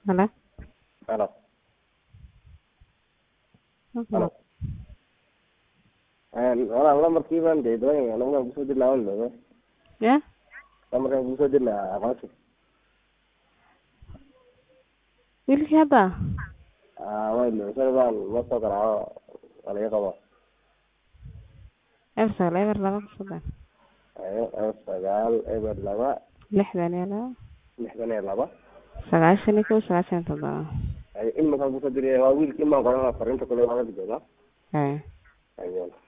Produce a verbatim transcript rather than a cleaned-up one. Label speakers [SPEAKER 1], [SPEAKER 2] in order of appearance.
[SPEAKER 1] Hello.
[SPEAKER 2] Hello.
[SPEAKER 1] Okay.
[SPEAKER 2] Hello. And wala lambarkii baan dee doonaya anagu kusoo dir lahaan loo
[SPEAKER 1] Yeah.
[SPEAKER 2] lambarkan kusoo dir lahaa aqoonsi
[SPEAKER 1] Wiilkii hadda.
[SPEAKER 2] ah way loo soo baan ma soo garaaco wala iga qabo
[SPEAKER 1] Eber eber laba kusoo
[SPEAKER 2] ayo sagaal eber laba
[SPEAKER 1] lixdan iyo laba
[SPEAKER 2] lixdan iyo laba
[SPEAKER 1] sagaashan iyo kow sagaashan iyo toddoba.
[SPEAKER 2] ay in markaan kusoo diray waa wiilkii maan qoranayaa fariinta kale waa la joogaa
[SPEAKER 1] Eh.
[SPEAKER 2] ayo